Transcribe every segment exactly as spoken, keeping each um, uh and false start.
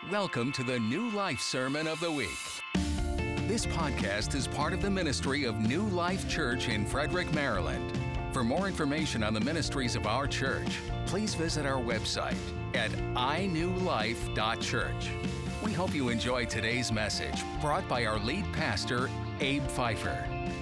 Welcome to the New Life Sermon of the Week. This podcast is part of the ministry of New Life Church in Frederick, Maryland. For more information on the ministries of our church, please visit our website at i new life dot church. We hope you enjoy today's message brought by our lead pastor, Abe Pfeiffer.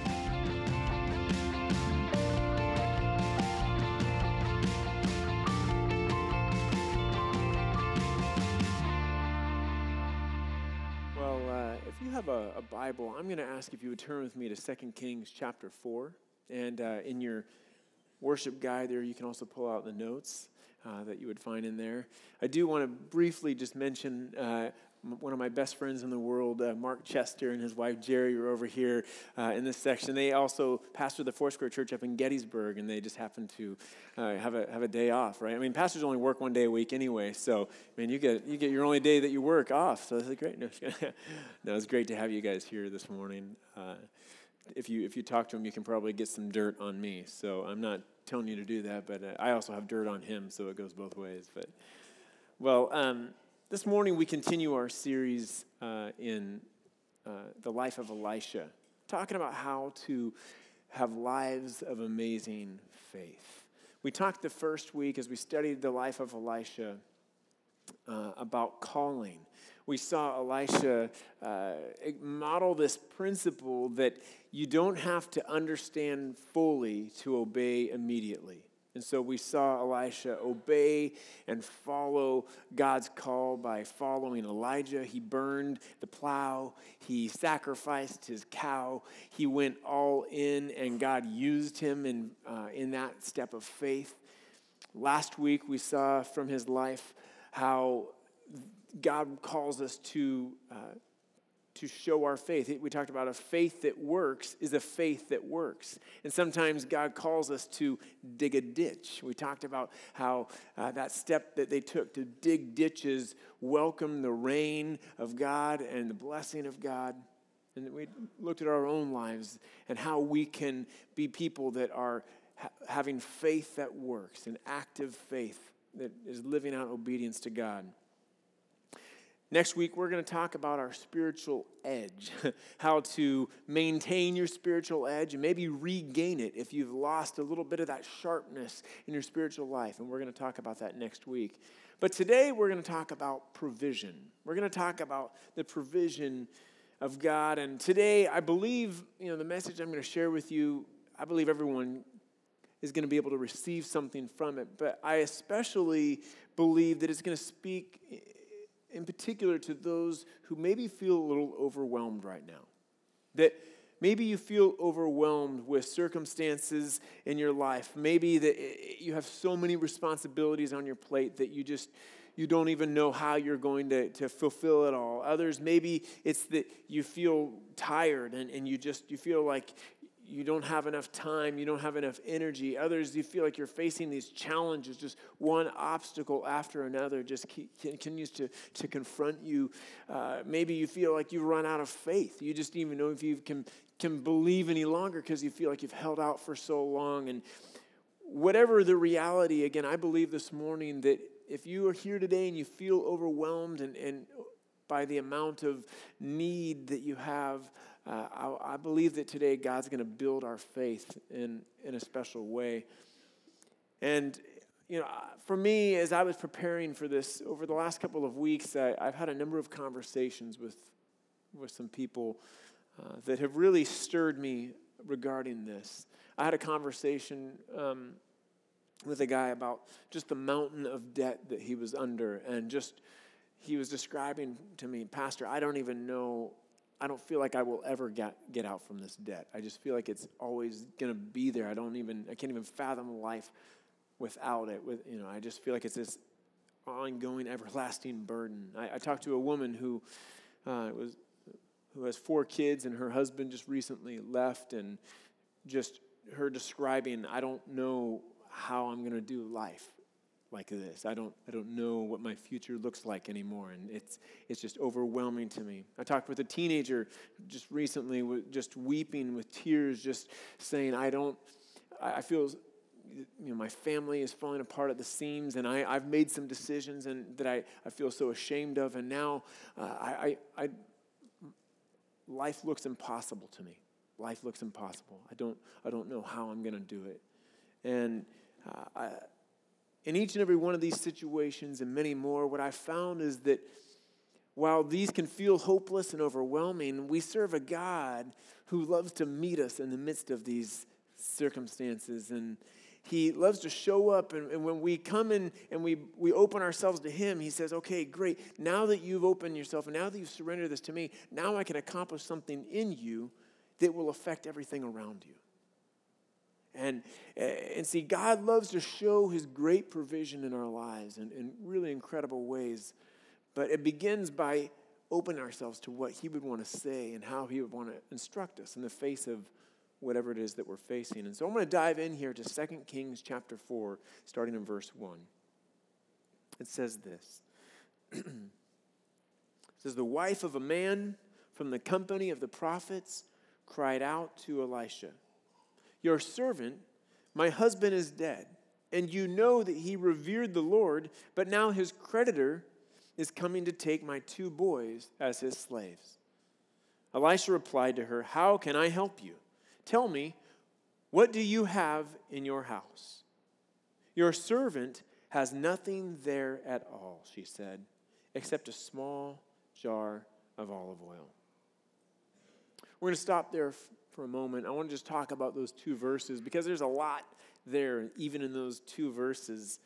Have a, a Bible, I'm going to ask if you would turn with me to Second Kings chapter four. And uh, in your worship guide there, you can also pull out the notes uh, that you would find in there. I do want to briefly just mention uh, m- one of my best friends in the world, uh, Mark Chester, and his wife Jerry are over here uh, in this section. They also pastor the Foursquare Church up in Gettysburg, and they just happen to uh, have a have a day off, right? I mean, pastors only work one day a week anyway, so I mean, you get you get your only day that you work off. So that's great. No, no, it's great to have you guys here this morning. Uh, if you if you talk to him, you can probably get some dirt on me. So I'm not telling you to do that, but uh, I also have dirt on him, so it goes both ways. But well, um, this morning we continue our series uh, in uh, the life of Elisha, talking about how to have lives of amazing faith. We talked the first week as we studied the life of Elisha uh, about calling. We saw Elisha uh, model this principle that you don't have to understand fully to obey immediately. And so we saw Elisha obey and follow God's call by following Elijah. He burned the plow. He sacrificed his cow. He went all in, and God used him in, uh, in that step of faith. Last week we saw from his life how God calls us to uh, to show our faith. We talked about a faith that works is a faith that works. And sometimes God calls us to dig a ditch. We talked about how uh, that step that they took to dig ditches welcomed the rain of God and the blessing of God. And we looked at our own lives and how we can be people that are ha- having faith that works, an active faith that is living out obedience to God. Next week, we're going to talk about our spiritual edge, how to maintain your spiritual edge and maybe regain it if you've lost a little bit of that sharpness in your spiritual life. And we're going to talk about that next week. But today, we're going to talk about provision. We're going to talk about the provision of God. And today, I believe, you know, the message I'm going to share with you, I believe everyone is going to be able to receive something from it. But I especially believe that it's going to speak in particular to those who maybe feel a little overwhelmed right now. That maybe you feel overwhelmed with circumstances in your life. Maybe that you have so many responsibilities on your plate that you just, you don't even know how you're going to, to fulfill it all. Others, maybe it's that you feel tired and, and you just, you feel like you don't have enough time, you don't have enough energy. Others, you feel like you're facing these challenges, just one obstacle after another just continues to, to confront you. Uh, maybe you feel like you've run out of faith. You just don't even know if you can, can believe any longer because you feel like you've held out for so long. And whatever the reality, again, I believe this morning that if you are here today and you feel overwhelmed and, and by the amount of need that you have, Uh, I, I believe that today God's going to build our faith in, in a special way. And, you know, for me, as I was preparing for this, over the last couple of weeks, I, I've had a number of conversations with, with some people uh, that have really stirred me regarding this. I had a conversation um, with a guy about just the mountain of debt that he was under, and just, he was describing to me, Pastor, I don't even know I don't feel like I will ever get, get out from this debt. I just feel like it's always going to be there. I don't even, I can't even fathom life without it. With, you know, I just feel like it's this ongoing, everlasting burden. I, I talked to a woman who uh, was, who has four kids, and her husband just recently left, and just her describing, I don't know how I'm going to do life like this. I don't I don't know what my future looks like anymore, and it's it's just overwhelming to me. I talked with a teenager just recently, with just weeping with tears, just saying, I don't, I feel you know, my family is falling apart at the seams, and I, I've made some decisions and that I, I feel so ashamed of, and now uh, I, I, I life looks impossible to me. Life looks impossible. I don't I don't know how I'm going to do it. And uh, I, in each and every one of these situations and many more, what I found is that while these can feel hopeless and overwhelming, we serve a God who loves to meet us in the midst of these circumstances. And he loves to show up. And, and when we come in and we, we open ourselves to him, he says, okay, great. Now that you've opened yourself and now that you've surrendered this to me, now I can accomplish something in you that will affect everything around you. And, and see, God loves to show his great provision in our lives in, in really incredible ways. But it begins by opening ourselves to what he would want to say and how he would want to instruct us in the face of whatever it is that we're facing. And so I'm going to dive in here to Second Kings chapter four, starting in verse one. It says this. It says, the wife of a man from the company of the prophets cried out to Elisha, your servant, my husband is dead, and you know that he revered the Lord, but now his creditor is coming to take my two boys as his slaves. Elisha replied to her, how can I help you? Tell me, what do you have in your house? Your servant has nothing there at all, she said, except a small jar of olive oil. We're going to stop there for a moment. I want to just talk about those two verses because there's a lot there, even in those two verses.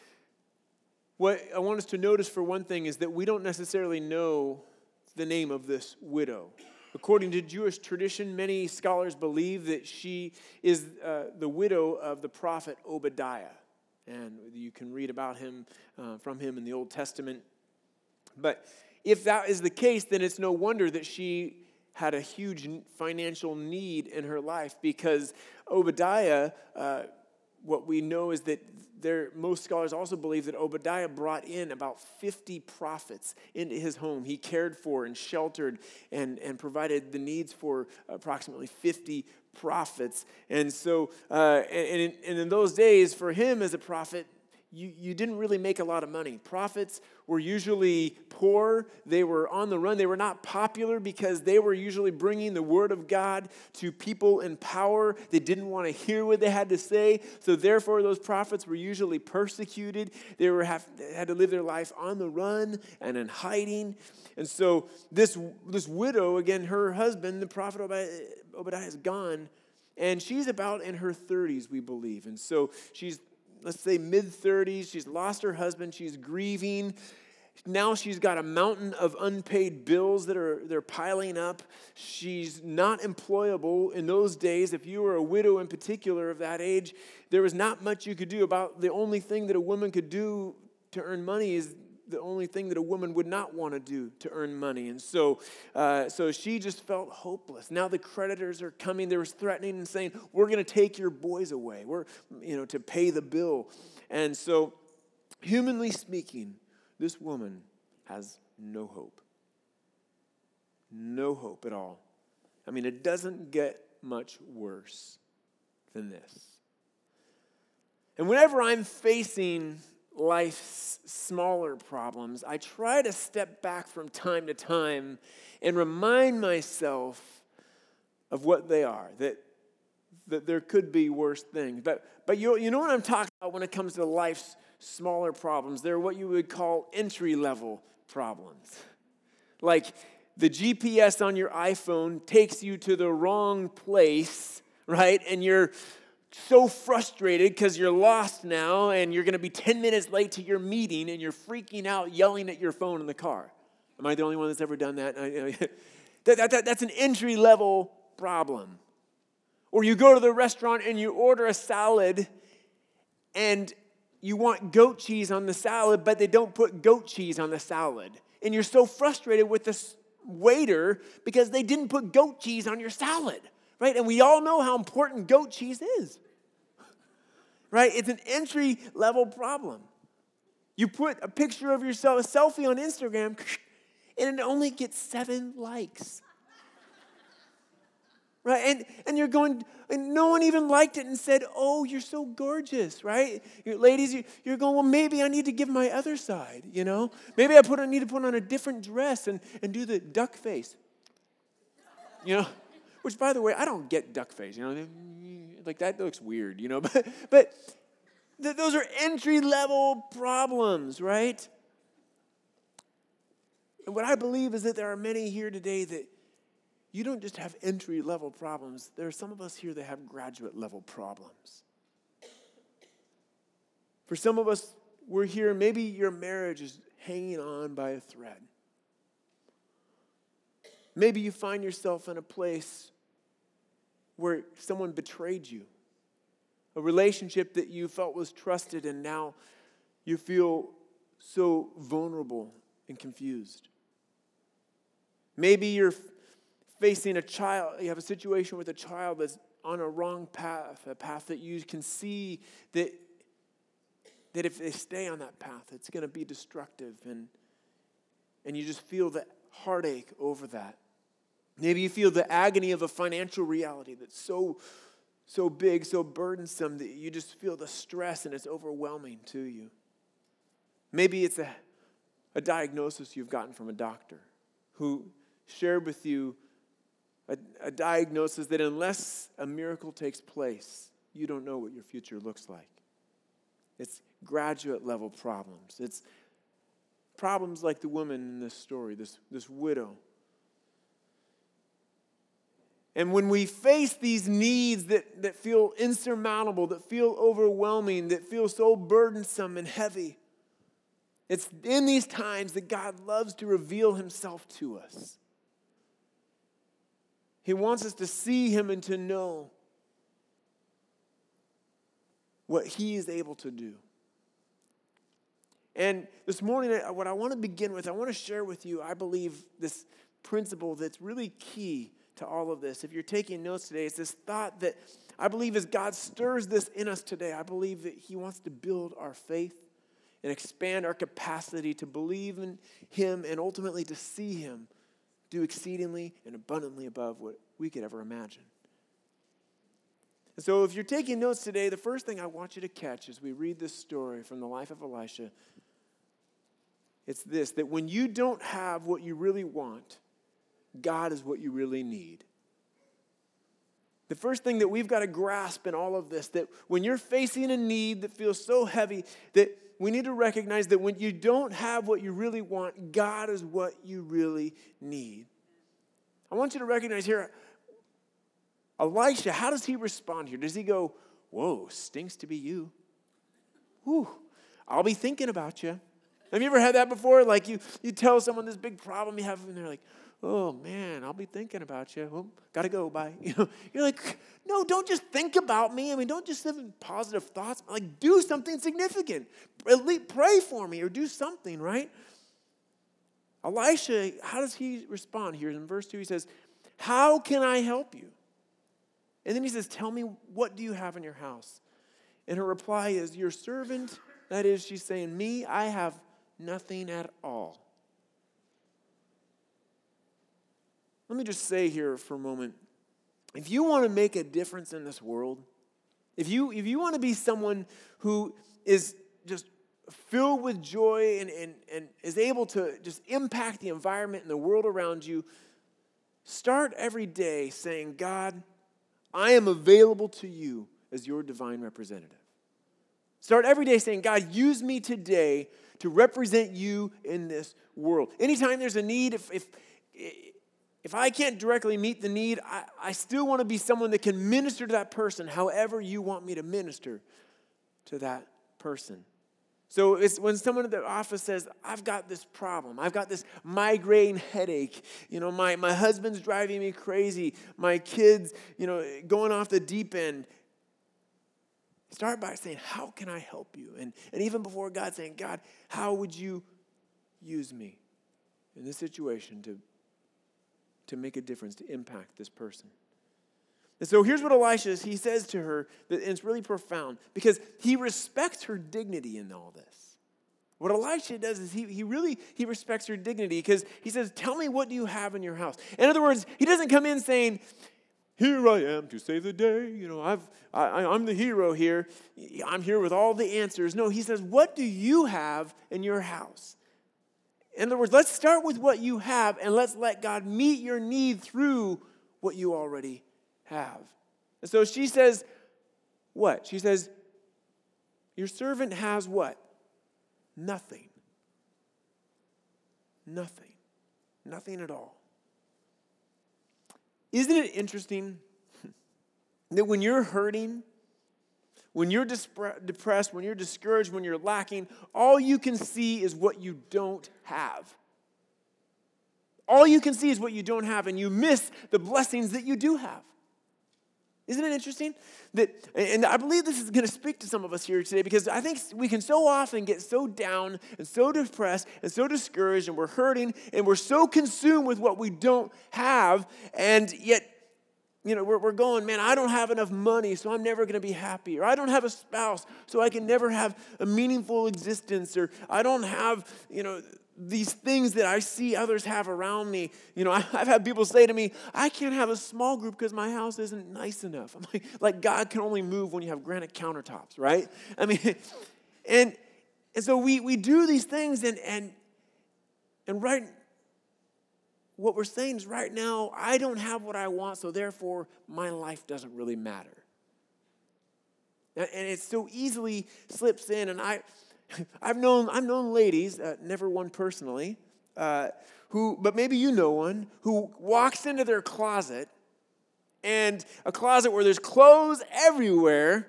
What I want us to notice, for one thing, is that we don't necessarily know the name of this widow. According to Jewish tradition, many scholars believe that she is uh, the widow of the prophet Obadiah. And you can read about him, uh, from him in the Old Testament. But if that is the case, then it's no wonder that she had a huge financial need in her life, because Obadiah, uh, what we know is that there, most scholars also believe that Obadiah brought in about fifty prophets into his home. He cared for and sheltered and, and provided the needs for approximately fifty prophets. And so, uh, and, in, and in those days, for him as a prophet, You, you didn't really make a lot of money. Prophets were usually poor. They were on the run. They were not popular because they were usually bringing the word of God to people in power. They didn't want to hear what they had to say. So therefore, those prophets were usually persecuted. They were have, had to live their life on the run and in hiding. And so this, this widow, again, her husband, the prophet Obadiah, Obadiah is gone. And she's about in her thirties, we believe. And so she's, let's say, mid-thirties. She's lost her husband. She's grieving. Now she's got a mountain of unpaid bills that are they're piling up. She's not employable in those days. If you were a widow in particular of that age, there was not much you could do about. The only thing that a woman could do to earn money is the only thing that a woman would not want to do to earn money. And so uh, so she just felt hopeless. Now the creditors are coming. They were threatening and saying, we're going to take your boys away. We're, you know, to pay the bill. And so, humanly speaking, this woman has no hope. No hope at all. I mean, it doesn't get much worse than this. And whenever I'm facing life's smaller problems, I try to step back from time to time and remind myself of what they are, that, that there could be worse things. But, but you, you know what I'm talking about when it comes to life's smaller problems? They're what you would call entry-level problems. Like the G P S on your iPhone takes you to the wrong place, right? And you're so frustrated because you're lost now and you're going to be ten minutes late to your meeting and you're freaking out, yelling at your phone in the car. Am I the only one that's ever done that? that, that, that that's an entry-level problem. Or you go to the restaurant and you order a salad and you want goat cheese on the salad, but they don't put goat cheese on the salad. And you're so frustrated with this waiter because they didn't put goat cheese on your salad. Right? And we all know how important goat cheese is. Right? It's an entry-level problem. You put a picture of yourself, a selfie on Instagram, and it only gets seven likes. right? And and you're going, and no one even liked it and said, oh, you're so gorgeous, right? You, ladies, you, you're going, well, maybe I need to give my other side, you know? Maybe I put I need to put on a different dress and, and do the duck face, you know? Which, by the way, I don't get duck face, you know? Like, that looks weird, you know? But, but th- those are entry-level problems, right? And what I believe is that there are many here today that you don't just have entry-level problems. There are some of us here that have graduate-level problems. For some of us, we're here, maybe your marriage is hanging on by a thread. Maybe you find yourself in a place where someone betrayed you, a relationship that you felt was trusted, and now you feel so vulnerable and confused. Maybe you're facing a child, you have a situation with a child that's on a wrong path, a path that you can see that, that if they stay on that path, it's going to be destructive, and, and you just feel the heartache over that. Maybe you feel the agony of a financial reality that's so, so big, so burdensome that you just feel the stress and it's overwhelming to you. Maybe it's a, a diagnosis you've gotten from a doctor who shared with you a, a diagnosis that unless a miracle takes place, you don't know what your future looks like. It's graduate level problems. It's problems like the woman in this story, this, this widow. And when we face these needs that, that feel insurmountable, that feel overwhelming, that feel so burdensome and heavy, it's in these times that God loves to reveal himself to us. He wants us to see him and to know what he is able to do. And this morning, what I want to begin with, I want to share with you, I believe, this principle that's really key to all of this. If you're taking notes today, it's this thought that I believe as God stirs this in us today, I believe that he wants to build our faith and expand our capacity to believe in him and ultimately to see him do exceedingly and abundantly above what we could ever imagine. And so if you're taking notes today, the first thing I want you to catch as we read this story from the life of Elisha, it's this, that when you don't have what you really want, God is what you really need. The first thing that we've got to grasp in all of this, that when you're facing a need that feels so heavy, that we need to recognize that when you don't have what you really want, God is what you really need. I want you to recognize here, Elisha, how does he respond here? Does he go, whoa, stinks to be you? Whew, I'll be thinking about you. Have you ever had that before? Like you, you tell someone this big problem you have, and they're like, oh, man, I'll be thinking about you. Well, got to go, bye. You know, you're like, no, don't just think about me. I mean, don't just have positive thoughts. Like, do something significant. At least pray for me or do something, right? Elisha, how does he respond here? In verse two, he says, how can I help you? And then he says, tell me, what do you have in your house? And her reply is, your servant, that is, she's saying, me, I have nothing at all. Let me just say here for a moment, if you want to make a difference in this world, if you if you want to be someone who is just filled with joy and, and, and is able to just impact the environment and the world around you, start every day saying, God, I am available to you as your divine representative. Start every day saying, God, use me today to represent you in this world. Anytime there's a need, if if If I can't directly meet the need, I, I still want to be someone that can minister to that person however you want me to minister to that person. So it's when someone at the office says, I've got this problem. I've got this migraine headache. You know, my, my husband's driving me crazy. My kids, you know, going off the deep end. Start by saying, how can I help you? And, and even before God, saying, God, how would you use me in this situation to to make a difference, to impact this person. And so here's what Elisha is. He says to her, that, and it's really profound, because he respects her dignity in all this. What Elisha does is he, he really, he respects her dignity, because he says, tell me, what do you have in your house? In other words, he doesn't come in saying, here I am to save the day. You know, I've, I, I'm the hero here. I'm here with all the answers. No, he says, what do you have in your house? In other words, let's start with what you have and let's let God meet your need through what you already have. And so she says, what? She says, your servant has what? Nothing. Nothing. Nothing at all. Isn't it interesting that when you're hurting, when you're depressed, when you're discouraged, when you're lacking, all you can see is what you don't have. All you can see is what you don't have, and you miss the blessings that you do have. Isn't it interesting? That, and I believe this is going to speak to some of us here today, because I think we can so often get so down and so depressed and so discouraged, and we're hurting, and we're so consumed with what we don't have, and yet, you know, we're, we're going, man, I don't have enough money, so I'm never going to be happy. Or I don't have a spouse, so I can never have a meaningful existence. Or I don't have, you know, these things that I see others have around me. You know, I've had people say to me, I can't have a small group because my house isn't nice enough. I'm like, like God can only move when you have granite countertops, right? I mean, and and so we we do these things, and and and right, what we're saying is right now, I don't have what I want, so therefore my life doesn't really matter. And it so easily slips in, and I. I've known I've known ladies, uh, never one personally, uh, who, but maybe you know one, who walks into their closet, and a closet where there's clothes everywhere,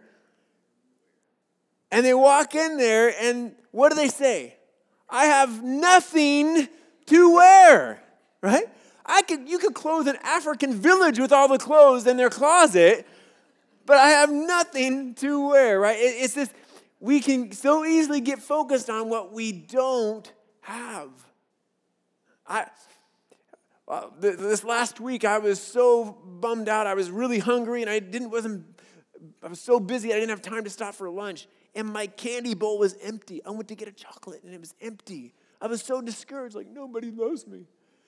and they walk in there, and what do they say? I have nothing to wear, right? I could you could clothe an African village with all the clothes in their closet, but I have nothing to wear, right? It, it's this. We can so easily get focused on what we don't have. I uh, th- this last week I was so bummed out. I was really hungry, and I didn't wasn't. I was so busy I didn't have time to stop for lunch. And my candy bowl was empty. I went to get a chocolate, and it was empty. I was so discouraged, like nobody loves me.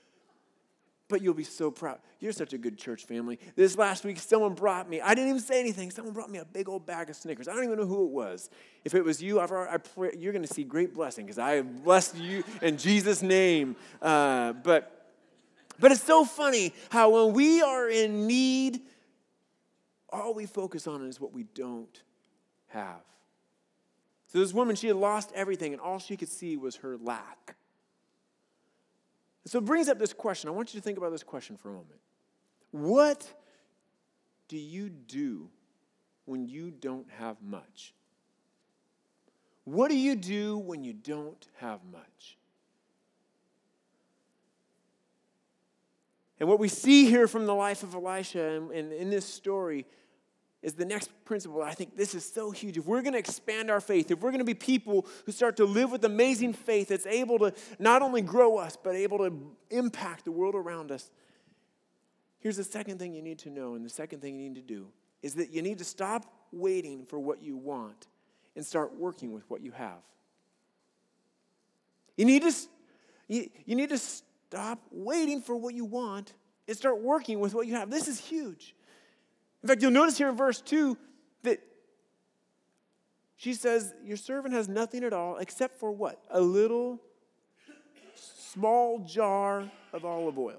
But you'll be so proud. You're such a good church family. This last week, someone brought me, I didn't even say anything, someone brought me a big old bag of Snickers. I don't even know who it was. If it was you, I've already, I pray, you're going to see great blessing, because I have blessed you in Jesus' name. Uh, but, but it's so funny how when we are in need, all we focus on is what we don't have. So this woman, she had lost everything, and all she could see was her lack. So it brings up this question. I want you to think about this question for a moment. What do you do when you don't have much? What do you do when you don't have much? And what we see here from the life of Elisha and, and in this story is the next principle. I think this is so huge. If we're going to expand our faith, if we're going to be people who start to live with amazing faith that's able to not only grow us, but able to impact the world around us, here's the second thing you need to know, and the second thing you need to do is that you need to stop waiting for what you want and start working with what you have. You need to, you, you need to stop waiting for what you want and start working with what you have. This is huge. In fact, you'll notice here in verse two that she says, your servant has nothing at all except for what? A little small jar of olive oil.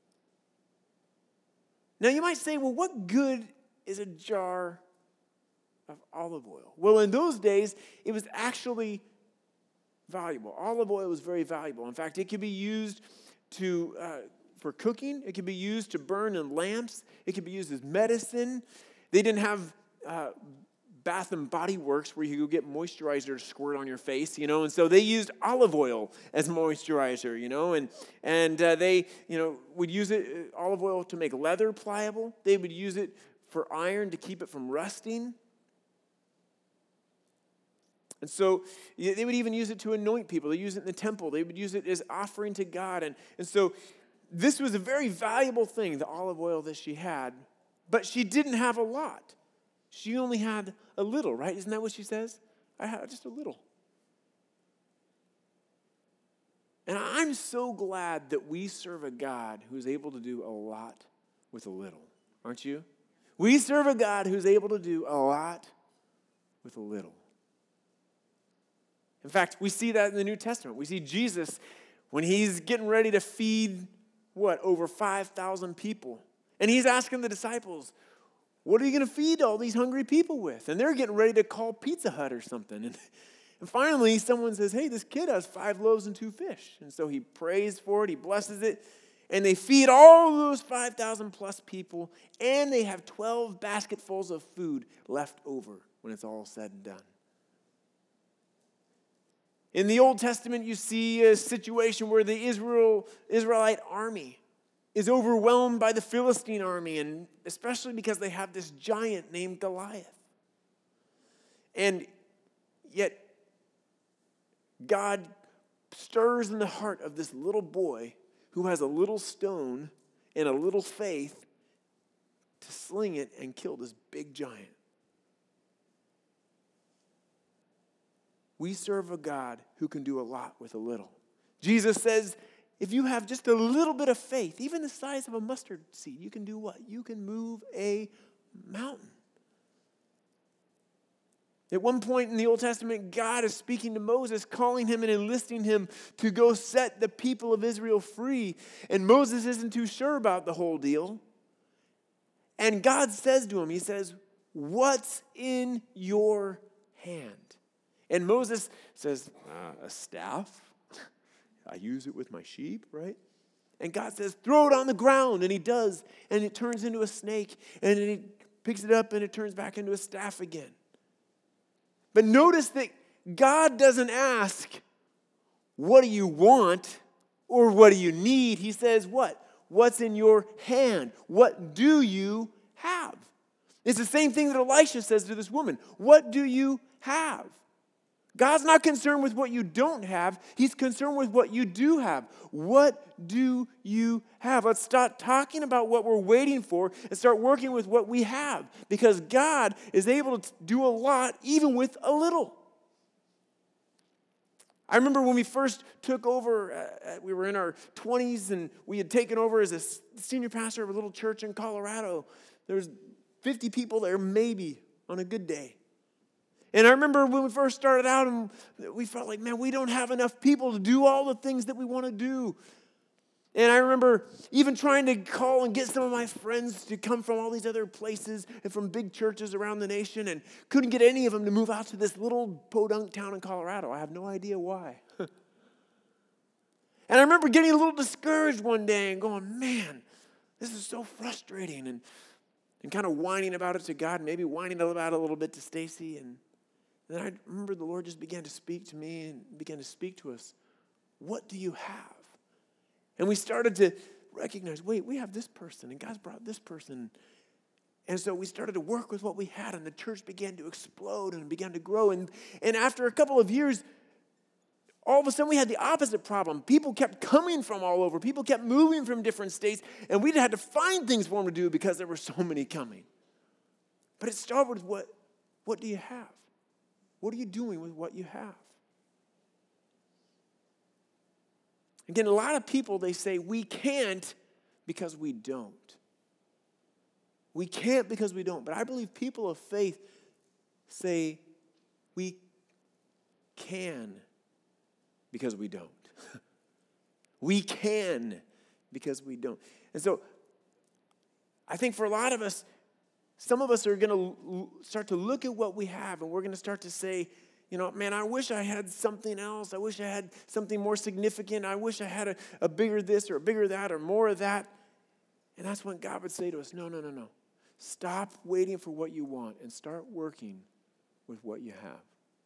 Now you might say, well, what good is a jar of olive oil? Well, in those days, it was actually valuable. Olive oil was very valuable. In fact, it could be used to uh, for cooking. It could be used to burn in lamps. It could be used as medicine. They didn't have uh, Bath and Body Works where you could get moisturizer to squirt on your face, you know, and so they used olive oil as moisturizer, you know, and and uh, they, you know, would use it, uh, olive oil to make leather pliable. They would use it for iron to keep it from rusting. And so they would even use it to anoint people. They use it in the temple. They would use it as offering to God. And, and so this was a very valuable thing, the olive oil that she had, but she didn't have a lot. She only had a little, right? Isn't that what she says? I had just a little. And I'm so glad that we serve a God who's able to do a lot with a little. Aren't you? We serve a God who's able to do a lot with a little. In fact, we see that in the New Testament. We see Jesus when he's getting ready to feed, what, over five thousand people. And he's asking the disciples, what are you going to feed all these hungry people with? And they're getting ready to call Pizza Hut or something. And, and finally, someone says, hey, this kid has five loaves and two fish. And so he prays for it, he blesses it, and they feed all those five thousand plus people, and they have twelve basketfuls of food left over when it's all said and done. In the Old Testament, you see a situation where the Israel Israelite army is overwhelmed by the Philistine army, and especially because they have this giant named Goliath. And yet, God stirs in the heart of this little boy who has a little stone and a little faith to sling it and kill this big giant. We serve a God who can do a lot with a little. Jesus says, if you have just a little bit of faith, even the size of a mustard seed, you can do what? You can move a mountain. At one point in the Old Testament, God is speaking to Moses, calling him and enlisting him to go set the people of Israel free. And Moses isn't too sure about the whole deal. And God says to him, he says, what's in your hand? And Moses says, uh, a staff? I use it with my sheep, right? And God says, throw it on the ground. And he does. And it turns into a snake. And he picks it up and it turns back into a staff again. But notice that God doesn't ask, what do you want or what do you need? He says, what? What's in your hand? What do you have? It's the same thing that Elisha says to this woman. What do you have? God's not concerned with what you don't have. He's concerned with what you do have. What do you have? Let's stop talking about what we're waiting for and start working with what we have. Because God is able to do a lot even with a little. I remember when we first took over, uh, we were in our twenties and we had taken over as a senior pastor of a little church in Colorado. There was fifty people there maybe on a good day. And I remember when we first started out and we felt like, man, we don't have enough people to do all the things that we want to do. And I remember even trying to call and get some of my friends to come from all these other places and from big churches around the nation and couldn't get any of them to move out to this little podunk town in Colorado. I have no idea why. And I remember getting a little discouraged one day and going, man, this is so frustrating. And, and kind of whining about it to God, maybe whining about it a little bit to Stacy. And then I remember the Lord just began to speak to me and began to speak to us. What do you have? And we started to recognize, wait, we have this person, and God's brought this person. And so we started to work with what we had, and the church began to explode and began to grow. And, and after a couple of years, all of a sudden we had the opposite problem. People kept coming from all over. People kept moving from different states, and we had to find things for them to do because there were so many coming. But it started with what, what do you have? What are you doing with what you have? Again, a lot of people, they say, we can't because we don't. We can't because we don't. But I believe people of faith say we can because we don't. We can because we don't. And so I think for a lot of us, some of us are going to start to look at what we have, and we're going to start to say, you know, man, I wish I had something else. I wish I had something more significant. I wish I had a, a bigger this or a bigger that or more of that. And that's when God would say to us, no, no, no, no. Stop waiting for what you want and start working with what you have.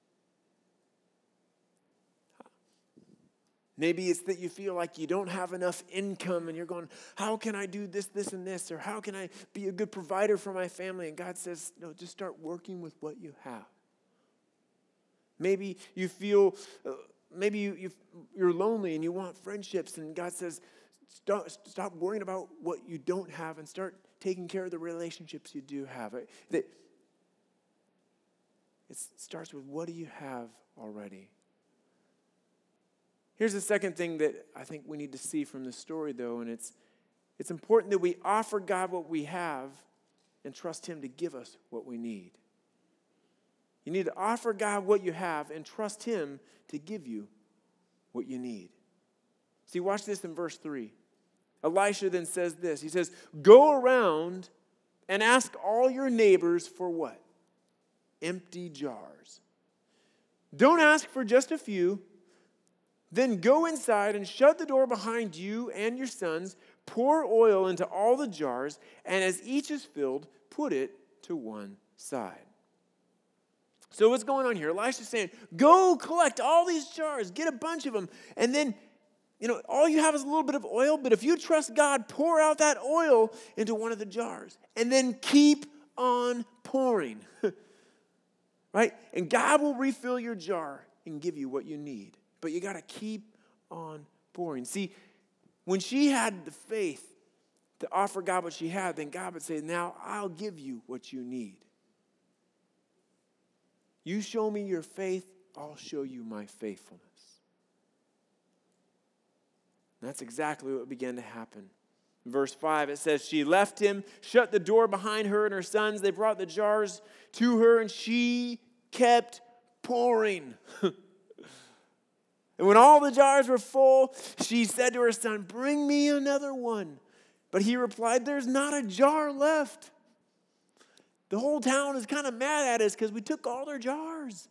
Maybe it's that you feel like you don't have enough income and you're going, how can I do this, this, and this? Or how can I be a good provider for my family? And God says, no, just start working with what you have. Maybe you feel, uh, maybe you, you, you're lonely and you want friendships. And God says, stop, stop worrying about what you don't have and start taking care of the relationships you do have. It, it starts with, what do you have already? Here's the second thing that I think we need to see from this story, though, and it's it's important that we offer God what we have, and trust him to give us what we need. You need to offer God what you have and trust him to give you what you need. See, watch this in verse three. Elisha then says this. He says, go around and ask all your neighbors for what? Empty jars. Don't ask for just a few. Then go inside and shut the door behind you and your sons. Pour oil into all the jars, and as each is filled, put it to one side. So what's going on here? Elisha's saying, go collect all these jars, get a bunch of them, and then, you know, all you have is a little bit of oil, but if you trust God, pour out that oil into one of the jars, and then keep on pouring, right? And God will refill your jar and give you what you need, but you got to keep on pouring. See, when she had the faith to offer God what she had, then God would say, now I'll give you what you need. You show me your faith, I'll show you my faithfulness. And that's exactly what began to happen. In verse five, it says, she left him, shut the door behind her and her sons. They brought the jars to her, and she kept pouring. And when all the jars were full, she said to her son, bring me another one. But he replied, there's not a jar left. The whole town is kind of mad at us because we took all their jars.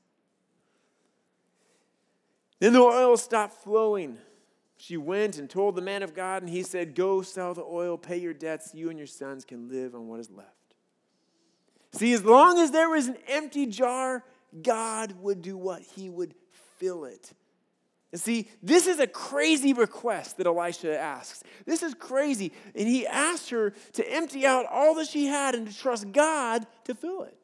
Then the oil stopped flowing. She went and told the man of God, and he said, go sell the oil, pay your debts. You and your sons can live on what is left. See, as long as there was an empty jar, God would do what? He would fill it. And see, this is a crazy request that Elisha asks. This is crazy. And he asked her to empty out all that she had and to trust God to fill it.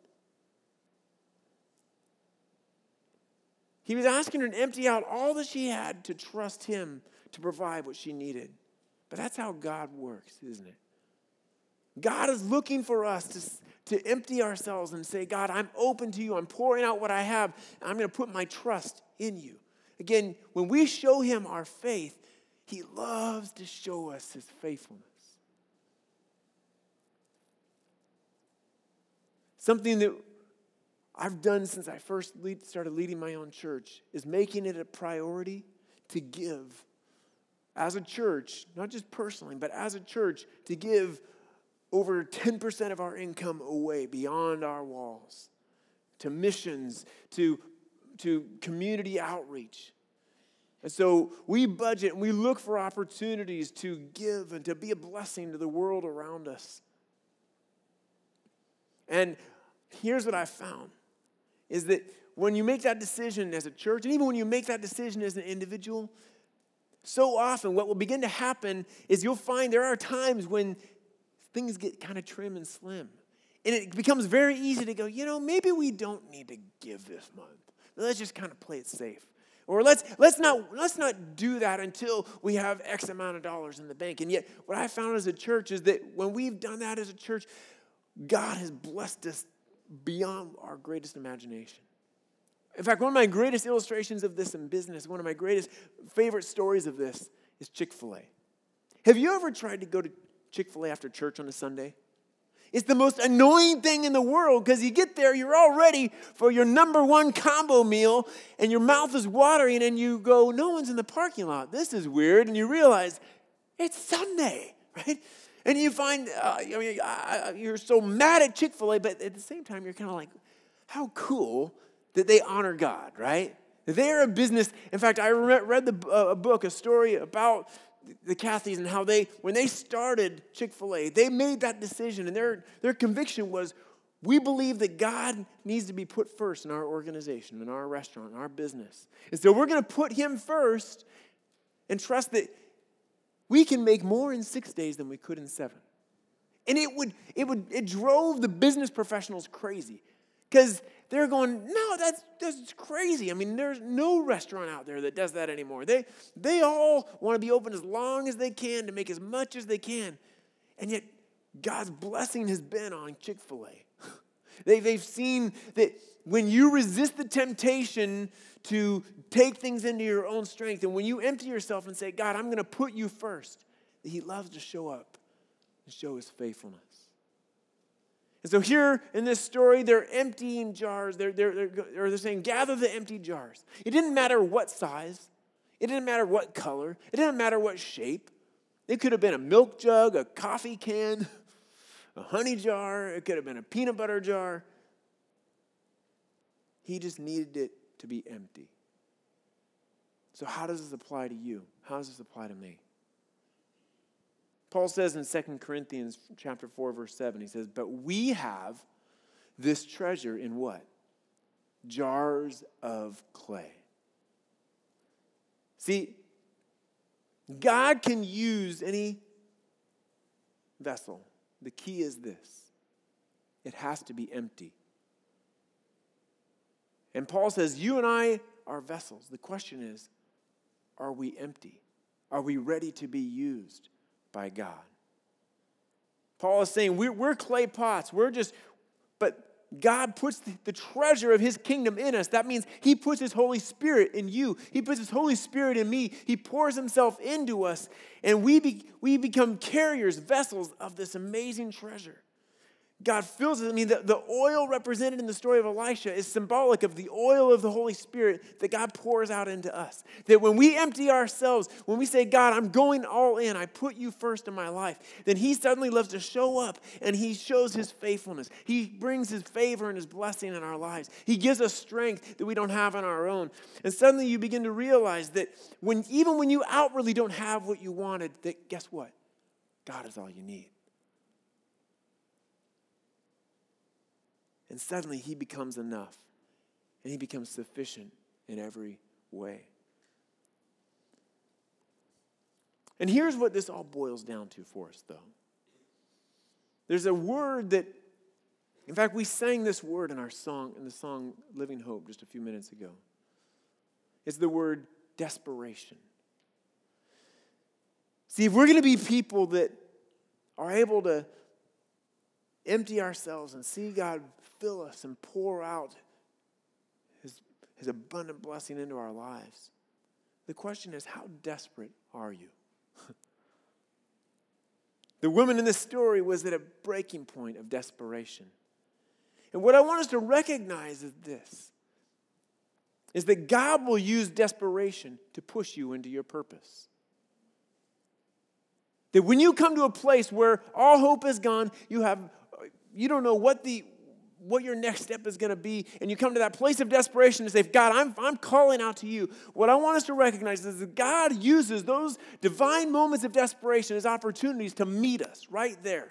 He was asking her to empty out all that she had to trust him to provide what she needed. But that's how God works, isn't it? God is looking for us to, to empty ourselves and say, God, I'm open to you. I'm pouring out what I have. And I'm going to put my trust in you. Again, when we show him our faith, he loves to show us his faithfulness. Something that I've done since I first lead, started leading my own church is making it a priority to give as a church, not just personally, but as a church, to give over ten percent of our income away beyond our walls, to missions, to to community outreach. And so we budget and we look for opportunities to give and to be a blessing to the world around us. And here's what I found, is that when you make that decision as a church, and even when you make that decision as an individual, so often what will begin to happen is you'll find there are times when things get kind of trim and slim. And it becomes very easy to go, you know, maybe we don't need to give this month. Let's just kind of play it safe. Or let's let's not let's not do that until we have X amount of dollars in the bank. And yet what I found as a church is that when we've done that as a church, God has blessed us beyond our greatest imagination. In fact, one of my greatest illustrations of this in business, one of my greatest favorite stories of this is Chick-fil-A. Have you ever tried to go to Chick-fil-A after church on a Sunday? It's the most annoying thing in the world because you get there, you're all ready for your number one combo meal, and your mouth is watering, and you go, no one's in the parking lot. This is weird. And you realize it's Sunday, right? And you find, uh, I mean, uh, you're so mad at Chick-fil-A, but at the same time, you're kind of like, how cool that they honor God, right? They're a business. In fact, I read the, uh, a book, a story about the Cathys and how they, when they started Chick-fil-A, they made that decision, and their, their conviction was, we believe that God needs to be put first in our organization, in our restaurant, in our business. And so we're going to put him first and trust that we can make more in six days than we could in seven. And it would, it would, it drove the business professionals crazy because they're going, no, that's, that's crazy. I mean, there's no restaurant out there that does that anymore. They, they all want to be open as long as they can to make as much as they can. And yet, God's blessing has been on Chick-fil-A. they, they've seen that when you resist the temptation to take things into your own strength, and when you empty yourself and say, God, I'm going to put you first, that he loves to show up and show his faithfulness. And so here in this story, they're emptying jars. They're, they're, they're, or they're saying, gather the empty jars. It didn't matter what size. It didn't matter what color. It didn't matter what shape. It could have been a milk jug, a coffee can, a honey jar. It could have been a peanut butter jar. He just needed it to be empty. So how does this apply to you? How does this apply to me? Paul says in Second Corinthians chapter four, verse seven, he says, but we have this treasure in what? Jars of clay. See, God can use any vessel. The key is this. It has to be empty. And Paul says, you and I are vessels. The question is, are we empty? Are we ready to be used by God? Paul is saying we're, we're clay pots. We're just, but God puts the, the treasure of his kingdom in us. That means he puts his Holy Spirit in you. He puts his Holy Spirit in me. He pours himself into us, and we, be, we become carriers, vessels of this amazing treasure. God fills it. I mean, the, the oil represented in the story of Elisha is symbolic of the oil of the Holy Spirit that God pours out into us. That when we empty ourselves, when we say, God, I'm going all in, I put you first in my life, then he suddenly loves to show up and he shows his faithfulness. He brings his favor and his blessing in our lives. He gives us strength that we don't have on our own. And suddenly you begin to realize that when even when you outwardly don't have what you wanted, that guess what? God is all you need. And suddenly he becomes enough. And he becomes sufficient in every way. And here's what this all boils down to for us, though. There's a word that, in fact, we sang this word in our song, in the song Living Hope just a few minutes ago. It's the word desperation. See, if we're going to be people that are able to empty ourselves and see God fill us and pour out his, his abundant blessing into our lives, the question is, how desperate are you? The woman in this story was at a breaking point of desperation. And what I want us to recognize is this, is that God will use desperation to push you into your purpose. That when you come to a place where all hope is gone, you have you don't know what the what your next step is going to be, and you come to that place of desperation and say, God, I'm, I'm calling out to you. What I want us to recognize is that God uses those divine moments of desperation as opportunities to meet us right there.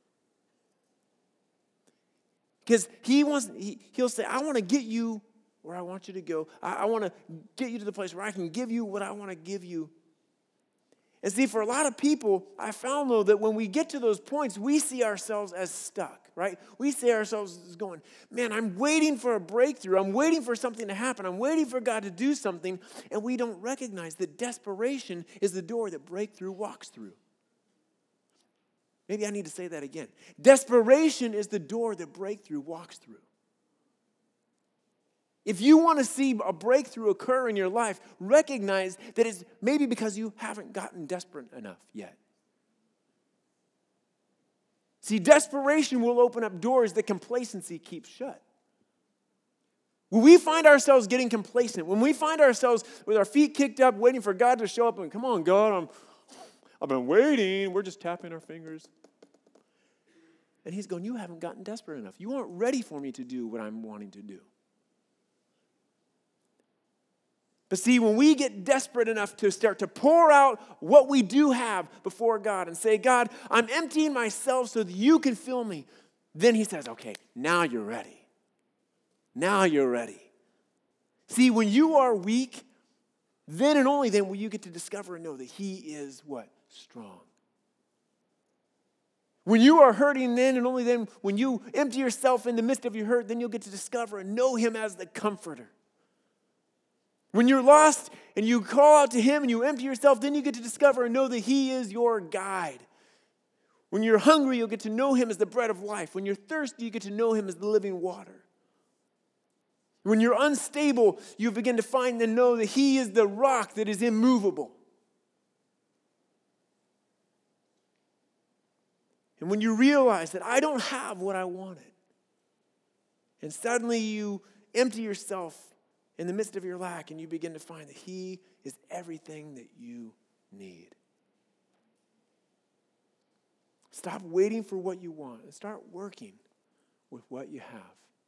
Because he wants, he, he'll say, I want to get you where I want you to go. I, I want to get you to the place where I can give you what I want to give you. And see, for a lot of people, I found, though, that when we get to those points, we see ourselves as stuck, right? We see ourselves as going, man, I'm waiting for a breakthrough. I'm waiting for something to happen. I'm waiting for God to do something. And we don't recognize that desperation is the door that breakthrough walks through. Maybe I need to say that again. Desperation is the door that breakthrough walks through. If you want to see a breakthrough occur in your life, recognize that it's maybe because you haven't gotten desperate enough yet. See, desperation will open up doors that complacency keeps shut. When we find ourselves getting complacent, when we find ourselves with our feet kicked up, waiting for God to show up, and come on, God, I'm, I've been waiting. We're just tapping our fingers. And he's going, you haven't gotten desperate enough. You aren't ready for me to do what I'm wanting to do. But see, when we get desperate enough to start to pour out what we do have before God and say, God, I'm emptying myself so that you can fill me, then he says, okay, now you're ready. Now you're ready. See, when you are weak, then and only then will you get to discover and know that he is what? Strong. When you are hurting, then and only then, when you empty yourself in the midst of your hurt, then you'll get to discover and know him as the comforter. When you're lost and you call out to him and you empty yourself, then you get to discover and know that he is your guide. When you're hungry, you'll get to know him as the bread of life. When you're thirsty, you get to know him as the living water. When you're unstable, you begin to find and know that he is the rock that is immovable. And when you realize that I don't have what I wanted, and suddenly you empty yourself in the midst of your lack and you begin to find that He is everything that you need. Stop waiting for what you want and start working with what you have.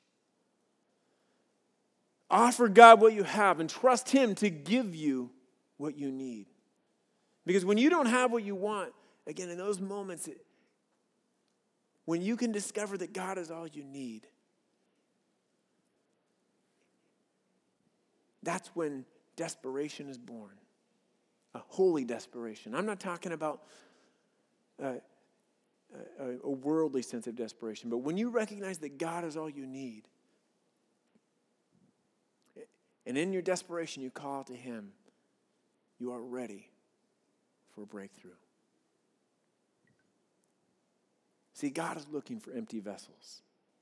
Offer God what you have and trust Him to give you what you need. Because when you don't have what you want, again, in those moments, it, when you can discover that God is all you need, that's when desperation is born. A holy desperation. I'm not talking about uh, a, a worldly sense of desperation, but when you recognize that God is all you need, and in your desperation you call to Him, you are ready for a breakthrough. See, God is looking for empty vessels.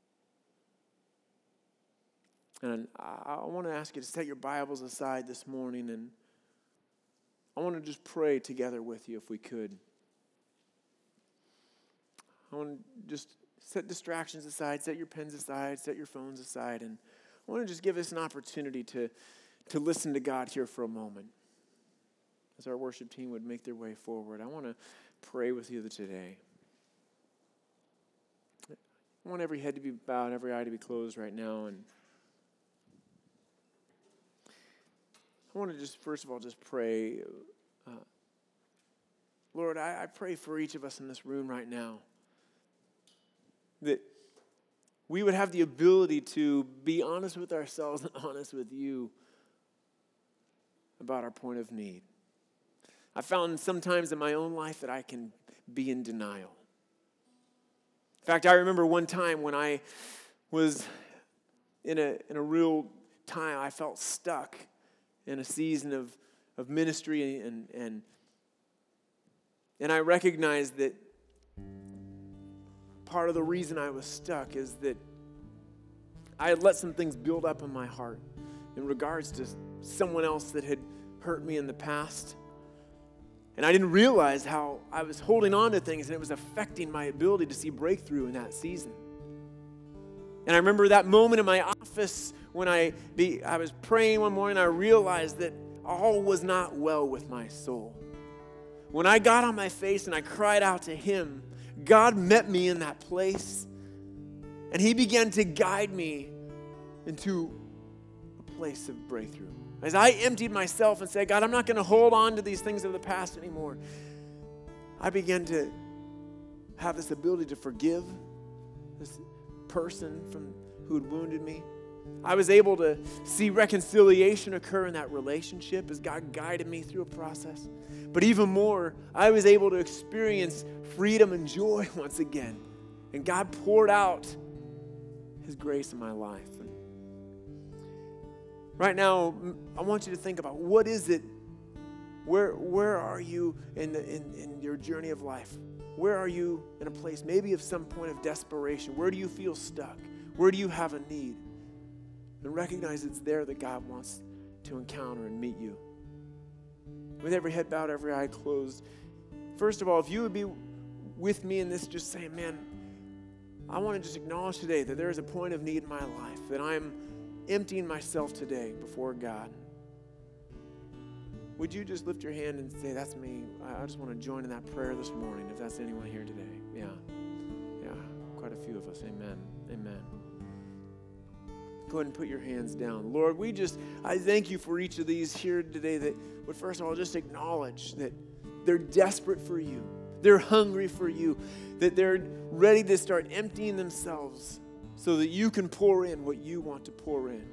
And I, I want to ask you to set your Bibles aside this morning, and I want to just pray together with you if we could. I want to just set distractions aside, set your pens aside, set your phones aside, and I want to just give us an opportunity to, to listen to God here for a moment. As our worship team would make their way forward, I want to pray with you today. I want every head to be bowed, every eye to be closed right now, and I want to just, first of all, just pray. Uh, Lord, I, I pray for each of us in this room right now that we would have the ability to be honest with ourselves and honest with you about our point of need. I found sometimes in my own life that I can be in denial. In fact, I remember one time when I was in a in a real time, I felt stuck in a season of, of ministry, and, and, and I recognized that part of the reason I was stuck is that I had let some things build up in my heart in regards to someone else that had hurt me in the past. And I didn't realize how I was holding on to things and it was affecting my ability to see breakthrough in that season. And I remember that moment in my office when I be, I was praying one morning, I realized that all was not well with my soul. When I got on my face and I cried out to Him, God met me in that place, and He began to guide me into a place of breakthrough. As I emptied myself and said, God, I'm not going to hold on to these things of the past anymore, I began to have this ability to forgive this person from who had wounded me. I was able to see reconciliation occur in that relationship as God guided me through a process. But even more, I was able to experience freedom and joy once again. And God poured out His grace in my life. And right now, I want you to think about, what is it, where where are you in, the, in, in your journey of life? Where are you in a place maybe of some point of desperation? Where do you feel stuck? Where do you have a need? And recognize it's there that God wants to encounter and meet you. With every head bowed, every eye closed. First of all, if you would be with me in this, just saying, man, I want to just acknowledge today that there is a point of need in my life, that I'm emptying myself today before God. Would you just lift your hand and say, that's me. I just want to join in that prayer this morning, if that's anyone here today. Yeah. Yeah. Quite a few of us. Amen. Amen. Go ahead and put your hands down. Lord, we just, I thank you for each of these here today that would first of all just acknowledge that they're desperate for you. They're hungry for you. That they're ready to start emptying themselves so that you can pour in what you want to pour in.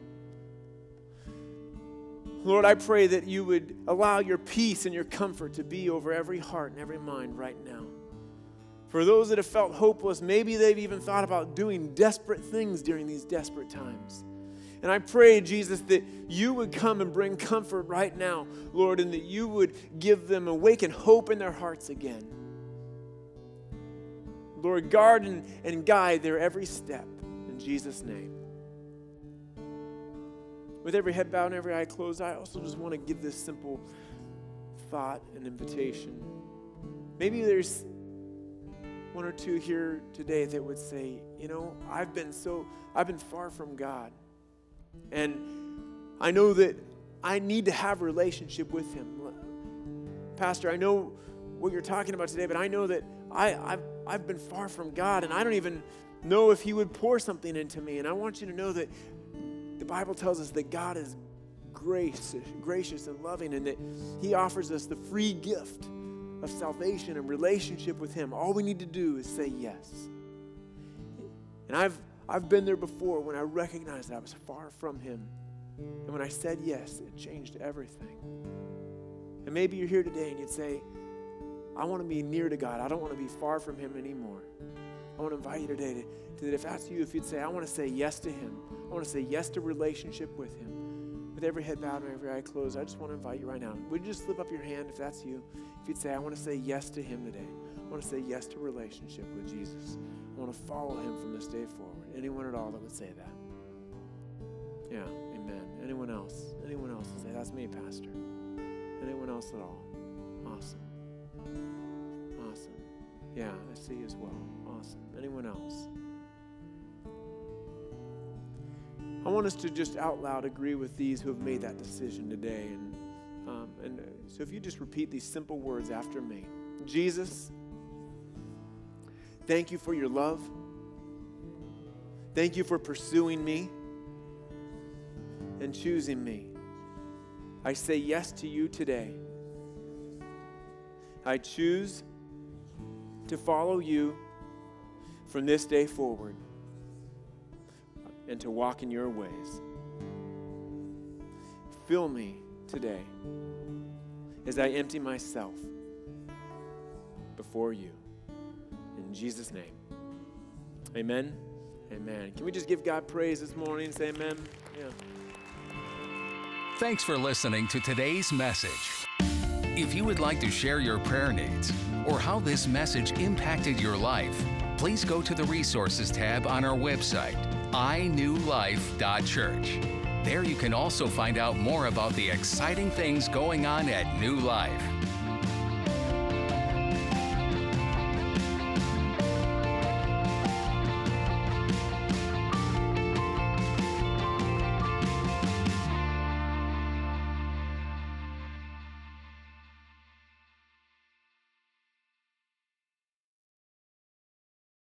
Lord, I pray that you would allow your peace and your comfort to be over every heart and every mind right now. For those that have felt hopeless, maybe they've even thought about doing desperate things during these desperate times. And I pray, Jesus, that you would come and bring comfort right now, Lord, and that you would give them awaken hope in their hearts again. Lord, guard and, and guide their every step in Jesus' name. With every head bowed and every eye closed, I also just want to give this simple thought and invitation. Maybe there's one or two here today that would say, you know, I've been so, I've been far from God. And I know that I need to have a relationship with him. Pastor, I know what you're talking about today, but I know that I, I've, I've been far from God, and I don't even know if he would pour something into me. And I want you to know that the Bible tells us that God is gracious, gracious and loving, and that he offers us the free gift of salvation and relationship with him. All we need to do is say yes. And I've I've been there before when I recognized I was far from him. And when I said yes, it changed everything. And maybe you're here today and you'd say, I want to be near to God. I don't want to be far from him anymore. I want to invite you today to, to that if that's you, if you'd say, I want to say yes to him. I want to say yes to relationship with him. With every head bowed and every eye closed, I just want to invite you right now. Would you just slip up your hand if that's you? If you'd say, I want to say yes to him today. I want to say yes to relationship with Jesus. I want to follow him from this day forward. Anyone at all that would say that? Yeah, amen. Anyone else? Anyone else would say, that's me, Pastor. Anyone else at all? Awesome. Awesome. Yeah, I see you as well. Awesome. Anyone else? I want us to just out loud agree with these who have made that decision today. And, um, and uh, so if you just repeat these simple words after me. Jesus, thank you for your love. Thank you for pursuing me and choosing me. I say yes to you today. I choose to follow you from this day forward and to walk in your ways. Fill me today as I empty myself before you. In Jesus' name, amen. Amen. Can we just give God praise this morning and say amen? Yeah. Thanks for listening to today's message. If you would like to share your prayer needs or how this message impacted your life, please go to the Resources tab on our website, i new life dot church. There you can also find out more about the exciting things going on at New Life.